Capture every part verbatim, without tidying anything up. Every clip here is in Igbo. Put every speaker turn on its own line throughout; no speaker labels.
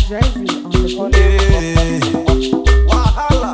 Jersey on the beat.
Wahala.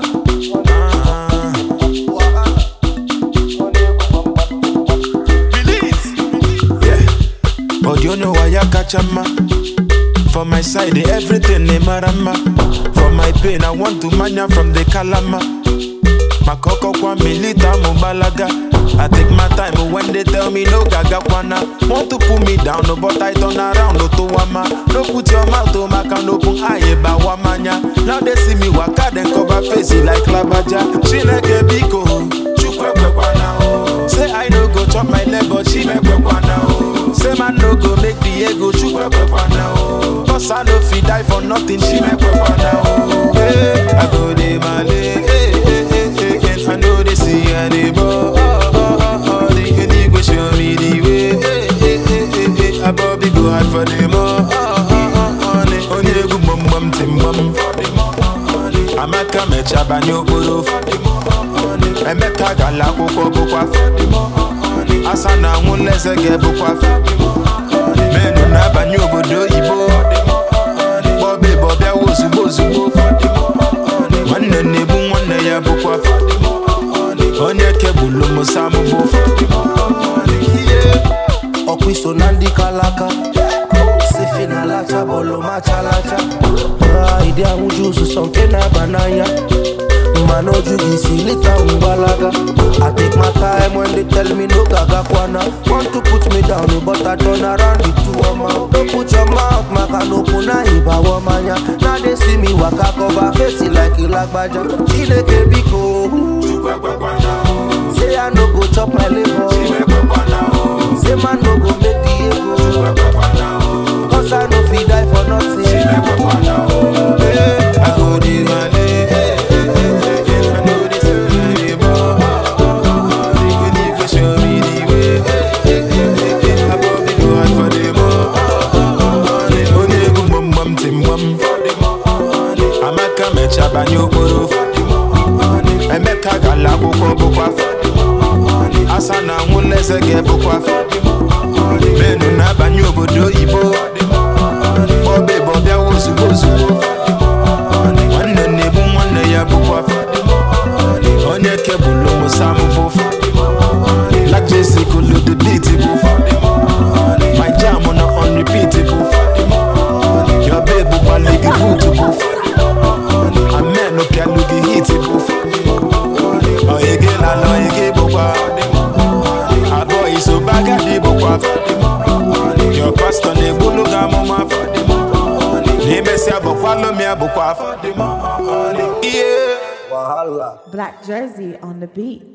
Release. Yeah. Oh, you know why I catch a man? For my side, everything they marama. For my pain, I want to mania from the Kalama. Makoko kwa milita mubalaga. I take my time when they tell me no gaga kwana. Want to pull me down, no, but I turn around, no to wama. No put your mouth to my can open aye ba wamanya. Now they see me waka then cover face it like labaja. She like a biko, chukwe kwana oh. Say I no go chop my leg, but she make kwana oh. Say man no go make the ego chukwe kwana oh. Cause I no fit die for nothing, she make kwana oh. Hey, I go de male, hey, hey, hey, hey, hey. I know they see anymore. Show me the way, hey, hey, hey, hey, hey. I probably go hard for them all. On the good mum mum tim mum. I'm a come chabanyo buru. I'm a tagala koko bukwa. Asana unless I get bukwa. Men do not banyo budo ibo. Bobby Bobby was bozu. One nebu one ya bukwa. Onye kebulu musamu bufo.
Okwiso nandi kalaka Sefina lacha bolo macha lacha Ah, ide amujuzu sonke na banaya Mano jugisi lita umbalaga I take my time when they tell me no gaga kwana. Want to put me down but I turn around with two wama. Don't put your mouth maka no puna iba wamanya. Now they see me waka cover face it like ilagbaja. Chineke biko Say I no go chop my liver. Say man no go make the ego. Cause I no fit die for nothing.
Hey, I go the money. Hey, hey, hey, hey. I know this is anymore. You need to show me the way. Hey, hey, hey, hey. I probably go hard for them all. Only go mum mum tim mum. I'm a come chabanyo buru. I'm a tagala bukwa bukwa. Asana unless I get bukwa. Menu na banyo bodo ibo. Bobby Bobby was bozu. One nebu one ya bukwa. Onye kebulu musamu bufo. Like Jesse kulu the beat bufo. My jam on on repeat bufo. Your baby baligi boot bufo. A man no can look hit bufo. Oh you get la no you get bukwa. A boy so baga di bukwa. Your pastor ne bulu gamoma for the money. He me say follow me abukwa for the money. Yeah.
Wahala.
Black Jersey on the beat.